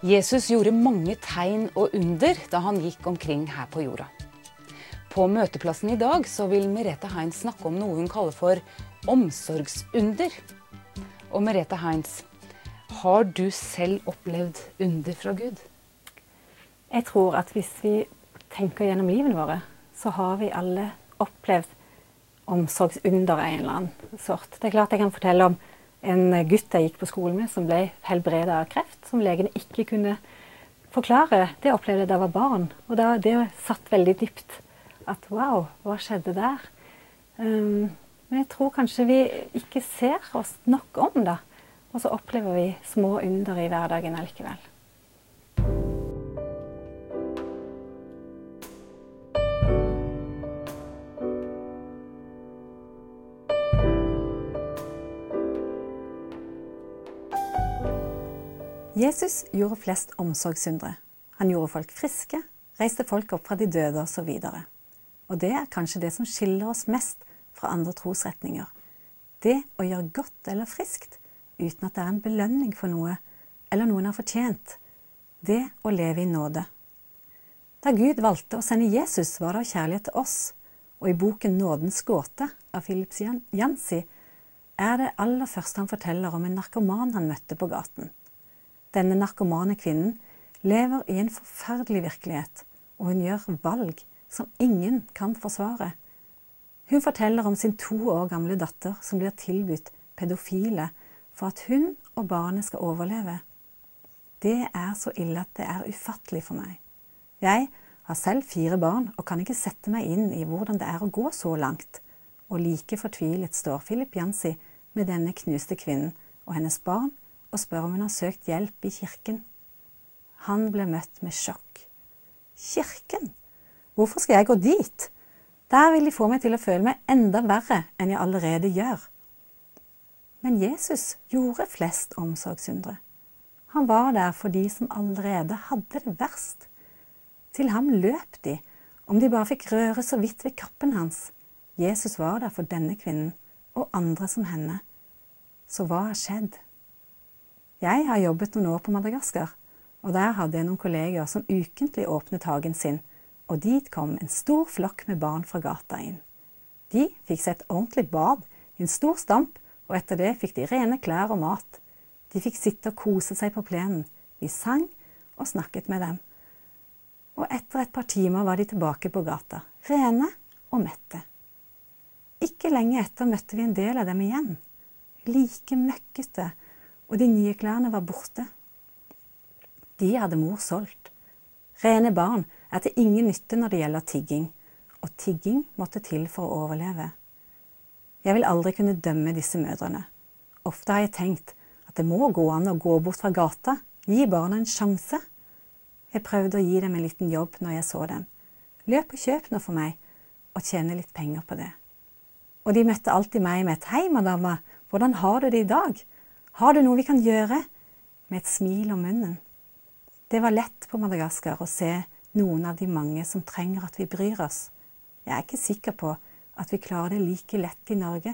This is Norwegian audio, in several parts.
Jesus gjorde mange tegn og under da han gikk omkring her på jorda. På møteplassen i dag så vil Merete Heinz snakke om noe hun kaller for omsorgsunder. Og Merete Heinz, har du selv opplevd under fra Gud? Jeg tror at hvis vi tenker gjennom livene våre, så har vi alle opplevd omsorgsunder av en eller annen sort. Det er klart jeg kan fortelle om en gutt jeg gikk på skolen med som ble helbredet av kreft, som legene ikke kunne forklare. Det opplevde jeg da jeg var barn, og det satt veldig dypt. At wow, hva skjedde der? Men jeg tror kanskje vi ikke ser oss nok om det, og så opplever vi små under i hverdagen allikevel. Jesus gjorde flest omsorgsundre. Han gjorde folk friske, reiste folk opp fra de døde og så videre. Og det er kanskje det som skiller oss mest fra andre trosretninger. Det å gjøre godt eller friskt uten at det er en belønning for noe, eller noen har fortjent. Det å leve i nåde. Da Gud valgte å sende Jesus, var det av kjærlighet til oss. Og i boken Nådens gåte av Philip Yancey er det aller første han forteller om en narkoman han møtte på gaten. Denne narkomane kvinnen lever i en forferdelig virkelighet, og hun gjør valg som ingen kan forsvare. Hun forteller om sin 2 år gamle datter som blir tilbudt pedofile for at hun og barnet skal overleve. Det er så ille at det er ufattelig for meg. Jeg har selv 4 barn og kan ikke sette meg inn i hvordan det er å gå så langt. Og like fortvilet står Philip Yancey med denne knuste kvinnen og hennes barn og spør om hun har søkt hjelp i kirken. Han ble møtt med sjokk. Kirken? Hvorfor skal jeg gå dit? Der vil de få meg til å føle meg enda verre enn jeg allerede gjør. Men Jesus gjorde flest omsorgsundre. Han var der for de som allerede hadde det verst. Til ham løp de, om de bare fikk røre så vidt ved kappen hans. Jesus var der for denne kvinnen og andre som henne. Så hva har skjedd? Jeg har jobbet noen år på Madagaskar, og der hadde jeg noen kolleger som ukentlig åpnet hagen sin, og dit kom en stor flokk med barn fra gata inn. De fikk seg et ordentlig bad i en stor stamp, og etter det fikk de rene klær og mat. De fikk sitte og kose seg på plenen. Vi sang og snakket med dem. Og etter et par timer var de tilbake på gata, rene og mette. Ikke lenge etter møtte vi en del av dem igjen. Like møkkete, og de nye klærne var borte. De hadde mor solgt. Rene barn er til ingen nytte når det gjelder tigging, og tigging måtte til for å overleve. Jeg vil aldri kunne dømme disse mødrene. Ofte har jeg tenkt at det må gå an å gå bort fra gata, gi barna en sjanse. Jeg prøvde å gi dem en liten jobb når jeg så dem. Løp og kjøp noe for meg, og tjene litt penger på det. Og de møtte alltid meg med et «Hei, madama, hvordan har du det i dag? Har du noe vi kan gjøre?» med et smil om munnen. Det var lett på Madagaskar å se noen av de mange som trenger at vi bryr oss. Jeg er ikke sikker på at vi klarer det like lett i Norge.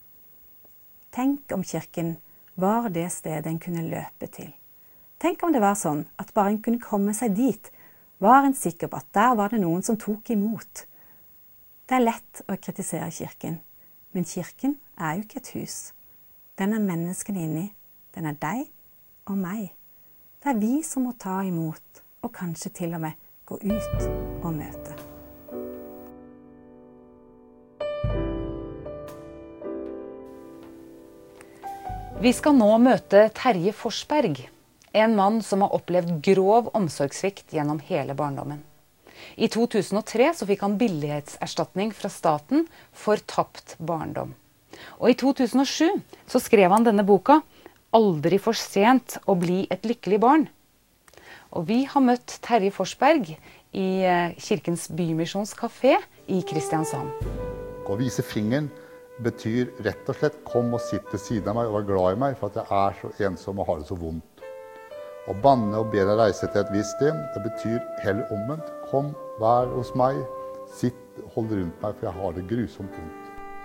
Tenk om kirken var det stedet en kunne løpe til. Tenk om det var sånn at bare en kunne komme seg dit, var en sikker på at der var det noen som tok imot. Det er lett å kritisere kirken, men kirken er jo ikke et hus. Den er menneskene inni. Den er deg og meg. Det er vi som må ta imot, og kanskje til og med gå ut og møte. Vi skal nå møte Terje Forsberg, en mann som har opplevd grov omsorgssvikt gjennom hele barndommen. I 2003 så fikk han billighetserstatning fra staten for tapt barndom. Og i 2007 så skrev han denne boka «Aldri for sent å bli et lykkelig barn». Og vi har møtt Terje Forsberg i Kirkens Bymisjons Café i Kristiansand. Å vise fingeren betyr rett og slett kom og sitt til siden av meg og vær glad i meg, for at jeg er så ensom og har det så vondt. Å banne og be deg reise til et visst sted, det betyr heller omvendt. Kom, vær hos meg, sitt, hold rundt meg, for jeg har det grusomt vondt.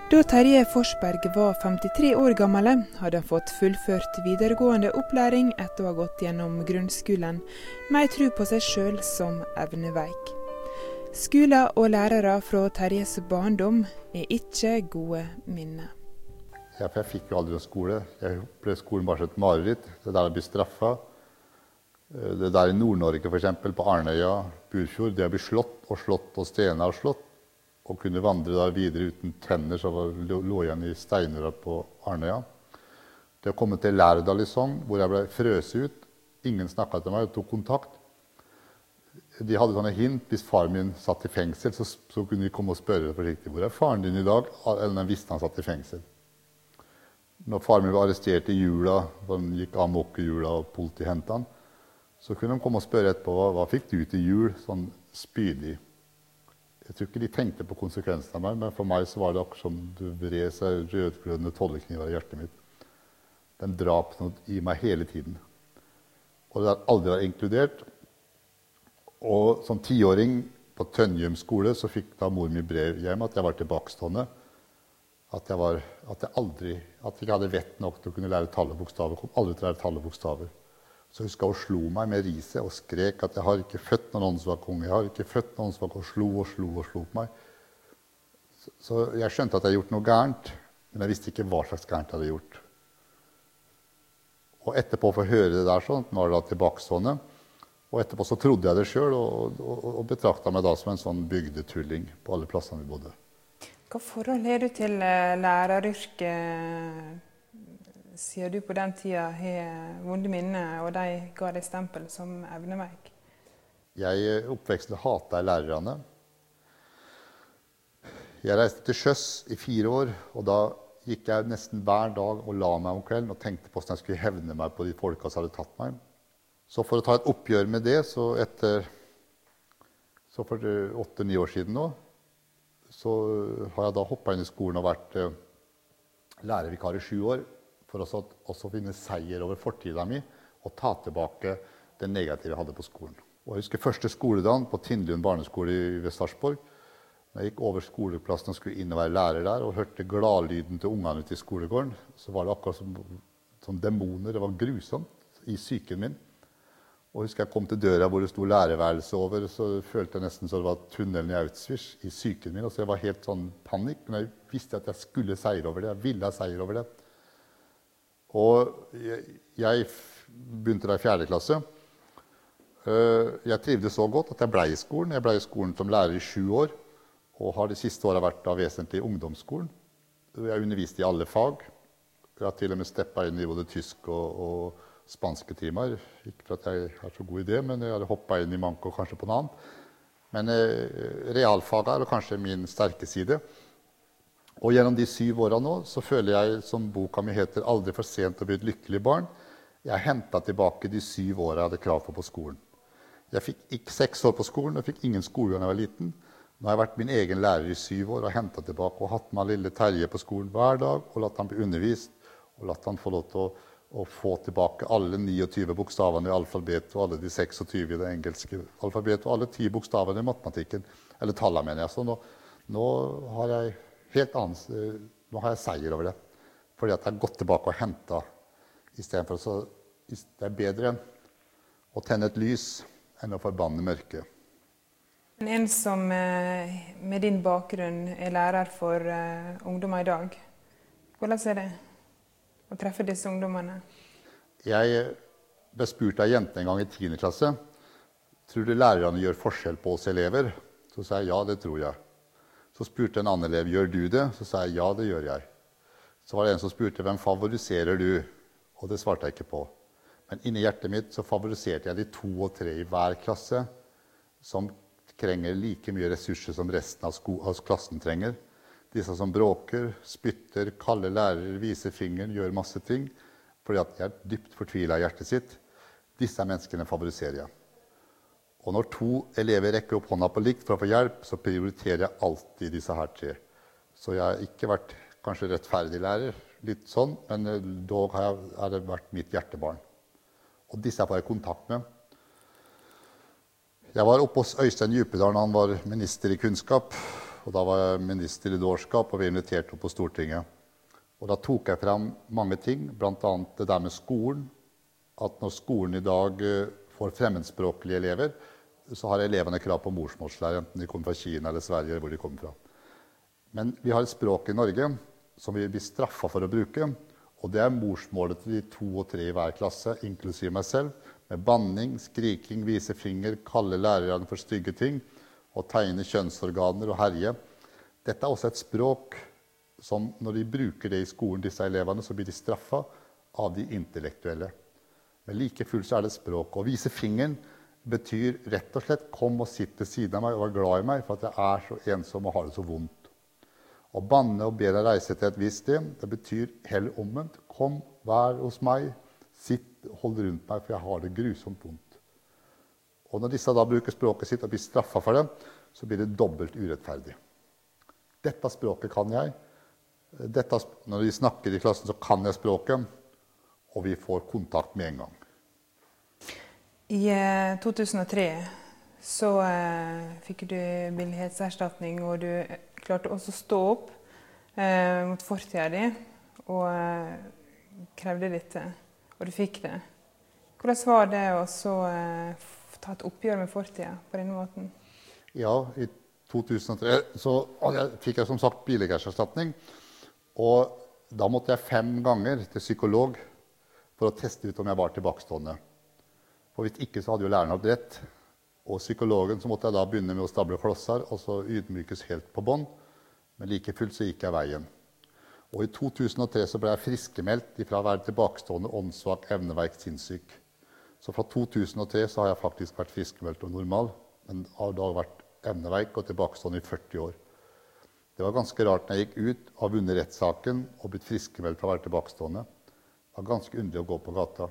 Da Terje Forsberg var 53 år gammel, hadde han fått fullført videregående opplæring etter å ha gått gjennom grunnskolen, med ei tro på seg selv som evneveik. Skoler og lærere fra Terjes barndom ikke gode minner. Ja, for jeg fikk jo aldri en skole. Jeg ble skolen bare et mareritt. Det der å bli straffet. Det der i Nord-Norge, for eksempel, på Arnøya, Burfjord, det å bli slått og stenet og slått, og kunne vandre da videre uten tenner som lå igjen i steiner på Arnøya. Det å komme til Lærdal i Sogn, hvor jeg ble frøset ut. Ingen snakket til meg, tok kontakt. De hadde sånne hint. Hvis far min satt i fengsel, så kunne de komme og spørre forsiktig, hvor er faren din i dag? Eller de visste han satt i fengsel. Når far min ble arrestert i jula, han gikk amok i jula og politiet hentet han, så kunne de komme og spørre etterpå, hva fikk du til jul, sånn spydig. Jeg tror ikke de tenkte på konsekvensene av meg, men for meg så var det akkurat som det vred seg rødglødende tollekniver i hjertet mitt. Den drap noe i meg hele tiden. Og det har aldri vært inkludert. Og som 10-åring på Tønjum skole så fikk da mor min brev hjem at jeg var tilbakestående. At jeg ikke hadde vett nok til å kunne lære tall og bokstaver. Kom aldri til å lære tall og bokstaver. Så jeg husker hun slo meg med riset og skrek at jeg har ikke født noen som var konge. Jeg har ikke født noen som var konge, og slo på meg. Så jeg skjønte at jeg hadde gjort noe gærent, men jeg visste ikke hva slags gærent jeg hadde gjort. Og etterpå å få høre det der sånn, nå var det da tilbakestående. Og etterpå så trodde jeg det selv, og betraktet meg da som en sånn bygdetulling på alle plassene vi bodde. Hva forhold er du til læreryrket? Sier du på den tida har vonde minner, og de ga deg stempel som evneveik? Jeg oppveksten hatet lærerne. Jeg reiste til sjøs i 4 år, og da gikk jeg nesten hver dag og la meg om kvelden og tenkte på hvordan jeg skulle hevne meg på de folka som hadde tatt meg. Så for å ta et oppgjør med det, så for 8-9 år siden nå, så har jeg da hoppet inn i skolen og vært lærervikar i 7 år, for å også finne seier over fortiden min og ta tilbake det negative jeg hadde på skolen. Og jeg husker første skoledagen på Tindlund barneskole ved Sarpsborg. Når jeg gikk over skoleplassen og skulle inn og være lærer der, og hørte gladlyden til ungene ute i skolegården, så var det akkurat som demoner. Det var grusomt i psyken min. Og jeg husker jeg kom til døra hvor det sto lærerværelse over, så følte jeg nesten så det var tunnelen i Auschwitz i psyken min. Og så jeg var helt sånn panikk, men jeg visste at jeg skulle seire over det. Jeg ville ha seier over det. Og jeg begynte da i 4. klasse. Jeg trivdes så godt at jeg ble i skolen. Jeg ble i skolen som lærer i 7 år, og har de siste årene vært da vesentlig i ungdomsskolen. Jeg underviste i alle fag. Jeg har til og med steppet inn i både tysk og spanske timer. Ikke for at jeg har så god idé, men jeg hadde hoppet inn i manko kanskje på noe annet. Men realfag er kanskje min sterke side. Og gjennom de 7 årene nå, så føler jeg, som boka mi heter, «Aldri for sent å bli et lykkelig barn», jeg hentet tilbake de 7 årene jeg hadde krav på skolen. Jeg fikk ikke 6 år på skolen, og fikk ingen skole da jeg var liten. Nå har jeg vært min egen lærer i 7 år og hentet tilbake, og hatt med lille Terje på skolen hver dag, og latt han bli undervist, og latt han få lov til å få tilbake alle 29 bokstavene i alfabetet, og alle de 26 i det engelske alfabetet, og alle 10 bokstavene i matematikken, eller tallene mener jeg. Så nå har jeg nå har jeg seier over det, fordi at jeg har gått tilbake og hentet, i stedet for så det er bedre å tenne et lys enn å forbanne mørket. En som med din bakgrunn er lærer for ungdommer i dag, hvordan er det å treffe disse ungdommene? Jeg ble spurt av jentene en gang i 10. klasse, tror du lærerne gjør forskjell på oss elever? Så sa jeg ja, det tror jeg. Så spurte en annen elev, gjør du det? Så sa jeg, ja, det gjør jeg. Så var det en som spurte, hvem favoriserer du? Og det svarte jeg ikke på. Men inni hjertet mitt så favoriserte jeg de 2 og 3 i hver klasse, som trenger like mye ressurser som resten av klassen trenger. Disse som bråker, spytter, kaller lærere, viser fingeren, gjør masse ting, fordi at de er dypt fortvilet i hjertet sitt. Disse menneskene favoriserer jeg. Og når 2 elever rekker opp hånda på likt for å få hjelp, så prioriterer jeg alltid disse her 3. Så jeg har ikke vært kanskje rettferdig lærer, litt sånn, men dog har det vært mitt hjertebarn. Og disse får jeg kontakt med. Jeg var oppe hos Øystein Djupedal når han var minister i kunnskap, og da var jeg minister i dårskap, og vi inviterte opp på Stortinget. Og da tok jeg frem mange ting, blant annet det der med skolen, at når skolen i dag får fremmedspråklige elever, så har elevene krav på morsmålslære, enten de kommer fra Kina eller Sverige, eller hvor de kommer fra. Men vi har et språk i Norge som vi blir straffet for å bruke, og det er morsmålet til de 2 og 3 i hver klasse, inklusiv meg selv, med banning, skriking, vise finger, kalle lærerne for stygge ting, og tegne kjønnsorganer og herje. Dette er også et språk som, når de bruker det i skolen, disse elevene, så blir de straffet av de intellektuelle. Men like fullt så er det språk. Å vise fingeren betyr rett og slett kom og sitt ved siden av meg og vær glad i meg, for at jeg er så ensom og har det så vondt. Å banne og be deg reise til et visst sted, det betyr heller omvendt. Kom, vær hos meg, sitt, hold rundt meg, for jeg har det grusomt vondt. Og når disse da bruker språket sitt og blir straffet for det, så blir det dobbelt urettferdig. Dette språket kan jeg. Når de snakker i klassen, så kan jeg språket, og vi får kontakt med en gang. I 2003 så fikk du billighetserstatning, og du klarte også å stå opp mot fortiden din, og krevde dette, og du fikk det. Hvordan var det å så ta et oppgjør med fortiden på denne måten? Ja, i 2003 så fikk jeg som sagt billighetserstatning, og da måtte jeg 5 ganger til psykolog for å teste ut om jeg var tilbakestående. For hvis ikke så hadde jo læreren hatt rett. Og psykologen så måtte jeg da begynne med å stable klosser, og så ydmykes helt på bånd. Men like fullt så gikk jeg veien. Og i 2003 så ble jeg friskmeldt fra å være tilbakestående, åndssvak, evneveik, sinnssyk. Så fra 2003 så har jeg faktisk vært friskmeldt og normal, men har da vært evneveik og tilbakestående i 40 år. Det var ganske rart når jeg gikk ut og vunnet rettssaken og blitt friskmeldt fra å være tilbakestående. Det var ganske underlig å gå på gata.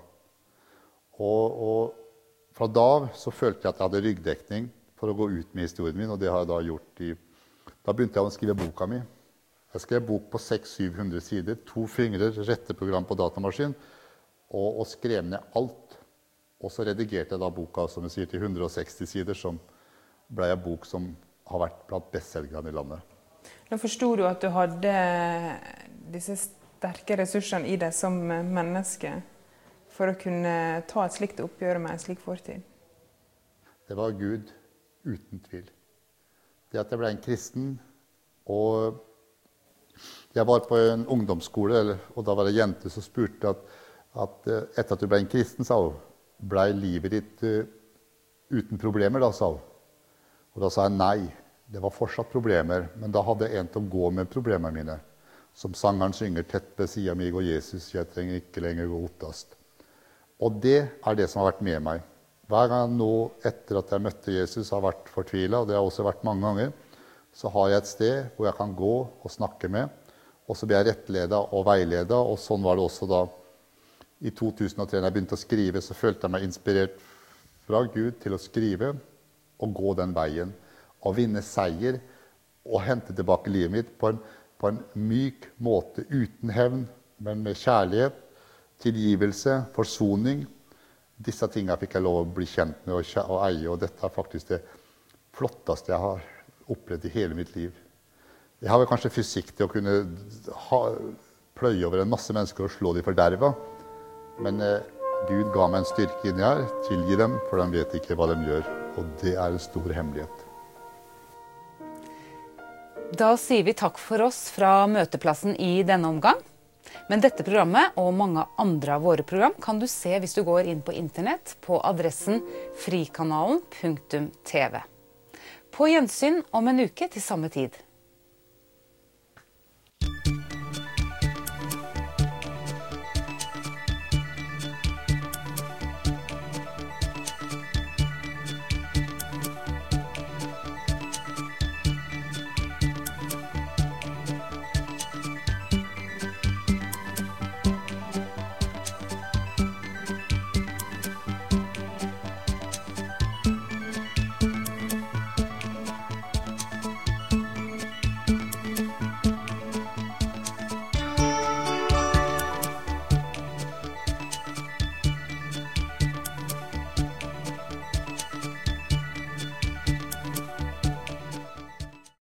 Og fra da så følte jeg at jeg hadde ryggdekning for å gå ut med historien min, og det har jeg da gjort Da begynte jeg å skrive boka mi. Jeg skrev bok på 600-700 sider, 2 fingre, retteprogram på datamaskin, og skrev ned alt. Og så redigerte jeg da boka, som jeg sier, til 160 sider, som ble en bok som har vært blant bestselgerne i landet. Nå forstod du at du hadde disse sterke ressursene i deg som menneske, for å kunne ta et slikt oppgjør med en slik fortid? Det var Gud, uten tvil. Det at jeg ble en kristen, og jeg var på en ungdomsskole, og da var det en jente som spurte at etter at du ble en kristen, sa hun, ble livet ditt uten problemer, da, sa hun. Og da sa jeg nei, det var fortsatt problemer, men da hadde jeg en til å gå med problemene mine. Som sangeren synger, tett ved siden av meg og Jesus, jeg trenger ikke lenger gå ottast. Og det er det som har vært med meg. Hver gang nå, etter at jeg møtte Jesus, har vært fortvilet, og det har også vært mange ganger, så har jeg et sted hvor jeg kan gå og snakke med, og så blir jeg rettledet og veiledet, og sånn var det også da. I 2003, når jeg begynte å skrive, så følte jeg meg inspirert fra Gud til å skrive og gå den veien, og vinne seier, og hente tilbake livet mitt på en myk måte, uten hevn, men med kjærlighet, tilgivelse, forsoning. Disse tingene fikk jeg lov å bli kjent med og eie, og dette er faktisk det flotteste jeg har opplevd i hele mitt liv. Jeg har vel kanskje fysikk til å kunne pløye over en masse mennesker og slå dem for derva, men Gud ga meg en styrke inni her, tilgi dem, for de vet ikke hva de gjør, og det er en stor hemmelighet. Da sier vi takk for oss fra møteplassen i denne omgang. Men dette programmet og mange andre av våre program kan du se hvis du går inn på internett på adressen frikanalen.tv. På gjensyn om en uke til samme tid.